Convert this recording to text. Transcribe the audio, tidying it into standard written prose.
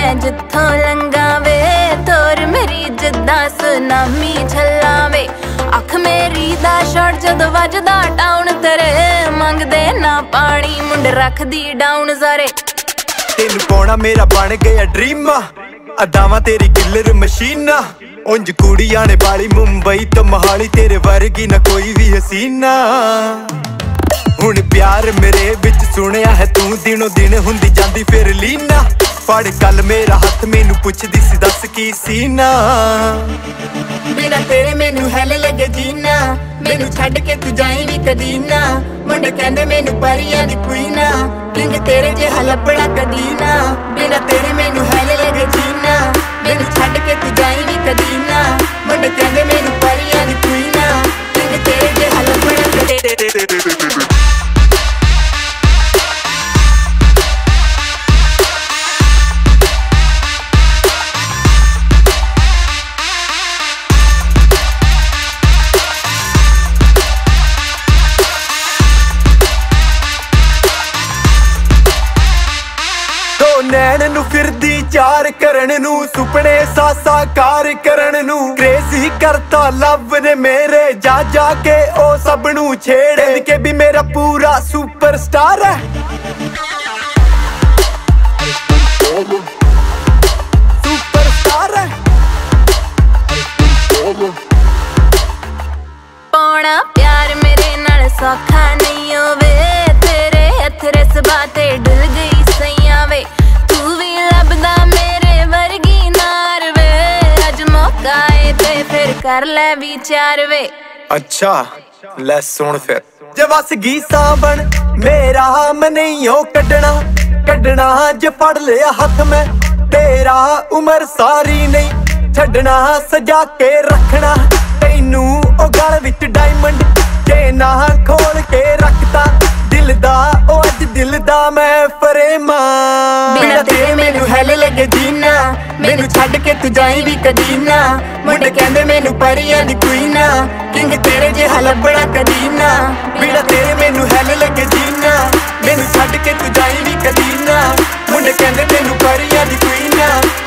मैं जिथों लंघा वे तोर मेरी जिद्दां सुनामी झल्लावे अख मेरी दा शॉट जदों वजदा टाउन तेरे मंगदे ना पानी मुंड रखदी डाउन ज़ारे तेनू पाउणा मेरा बन गया ड्रीम अदावां तेरी किलर मशीना उंज कुड़ियां ने बाली मुंबई तो मोहाली तेरे वर्गी ना कोई भी हसीना हुण प्यार मेरे विच सुनिया है तू दिनों दिन हुंदी जांदी फिर लीना फड़ कल मेरा हथ मैनू पुछदी सी दस की सीना बिना तेरे मैनू हैल लगे जीना मैनू छड्ड के तू जाई भी कदी ना मुंडे कहंदे मैनू परियां दी क्वीना किंग तेरे जिहा लभना कदी ना बिना तेरे मैनू हैल लगे जीना मैनू छड्ड के तू जाई भी कदी ना मुंडे कहंदे मैनू परियां दी क्वीना किंग तेरे जिहा लभना कदी नैन नू फिरदी चार करन नू सुपने साकार करन नू क्रेजी करता लव ने मेरे जा जा के ओ सब नू छेड़ के भी मेरा पूरा सुपरस्टार है सुपरस्टार है पाउणा प्यार मेरे नाल सौखा नहीं होवे तेरे हथरे सबाते डुल गई सैयां वे तू भी लभदा मेरे वर्गी नार वे अज मौका आए ते फिर कर ले विचार वे अच्छा ले सुन फिर जे वस गई सावन मेरा मनइयों कड्डना जे फड़ लिया हथ में तेरा उम्र सारी नहीं छड्डना सजा के रखना तैनू ओ गल विच डायमंड जे ना खोल के रखता दिल दा ओ अज दिल दा मैं फरेमा बिना तेरे मैनू हैल लगे जीना मैनू छड्ड के तू जाई भी कदी ना मुंडे कहंदे मैनू परियां दी क्वीना किंग तेरे जिहा लभना कदी ना बिना तेरे मैनू हैल लगे जीना मैनू छड्ड के तू जाई भी कदी ना मुंडे कहंदे मैनू परियां दी क्वीना